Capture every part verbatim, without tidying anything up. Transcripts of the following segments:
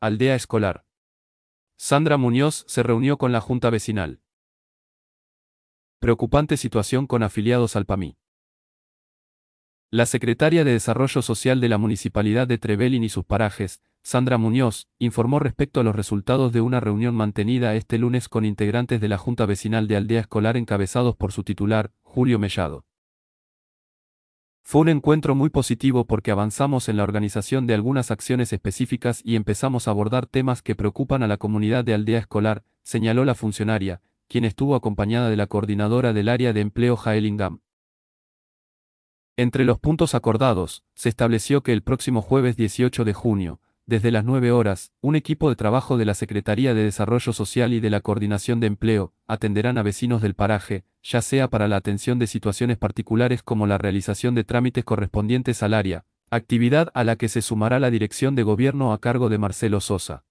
Aldea escolar. Sandra Muñoz se reunió con la Junta Vecinal. Preocupante situación con afiliados al P A M I. La secretaria de Desarrollo Social de la Municipalidad de Trevelin y sus parajes, Sandra Muñoz, informó respecto a los resultados de una reunión mantenida este lunes con integrantes de la Junta Vecinal de Aldea Escolar encabezados por su titular, Julio Mellado. Fue un encuentro muy positivo porque avanzamos en la organización de algunas acciones específicas y empezamos a abordar temas que preocupan a la comunidad de Aldea Escolar, señaló la funcionaria, quien estuvo acompañada de la coordinadora del área de empleo Jael Ingam. Entre los puntos acordados, se estableció que el próximo jueves dieciocho de junio, desde las nueve horas, un equipo de trabajo de la Secretaría de Desarrollo Social y de la Coordinación de Empleo atenderán a vecinos del paraje, ya sea para la atención de situaciones particulares como la realización de trámites correspondientes al área, actividad a la que se sumará la Dirección de Gobierno a cargo de Marcelo Sosa.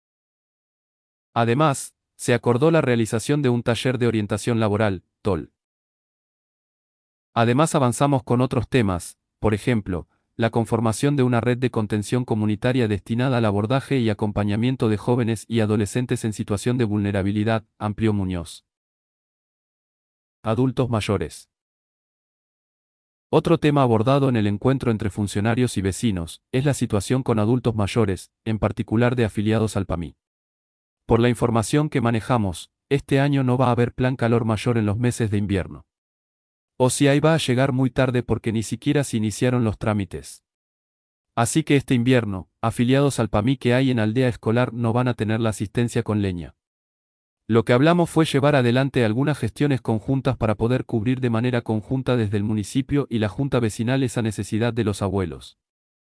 Además, se acordó la realización de un taller de orientación laboral, T O L. Además avanzamos con otros temas, por ejemplo, la conformación de una red de contención comunitaria destinada al abordaje y acompañamiento de jóvenes y adolescentes en situación de vulnerabilidad, amplió Muñoz. Adultos mayores. Otro tema abordado en el encuentro entre funcionarios y vecinos, es la situación con adultos mayores, en particular de afiliados al P A M I. Por la información que manejamos, este año no va a haber plan calor mayor en los meses de invierno. O si hay va a llegar muy tarde porque ni siquiera se iniciaron los trámites. Así que este invierno, afiliados al P A M I que hay en Aldea Escolar no van a tener la asistencia con leña. Lo que hablamos fue llevar adelante algunas gestiones conjuntas para poder cubrir de manera conjunta desde el municipio y la Junta Vecinal esa necesidad de los abuelos.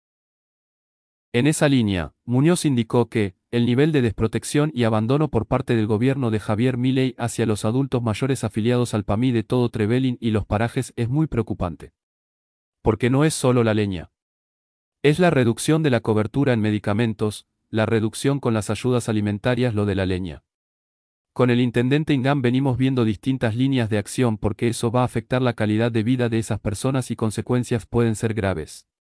En esa línea, Muñoz indicó que, el nivel de desprotección y abandono por parte del gobierno de Javier Milei hacia los adultos mayores afiliados al P A M I de todo Trevelin y los parajes es muy preocupante. Porque no es solo la leña. Es la reducción de la cobertura en medicamentos, la reducción con las ayudas alimentarias, lo de la leña. Con el intendente Ingam venimos viendo distintas líneas de acción porque eso va a afectar la calidad de vida de esas personas y consecuencias pueden ser graves.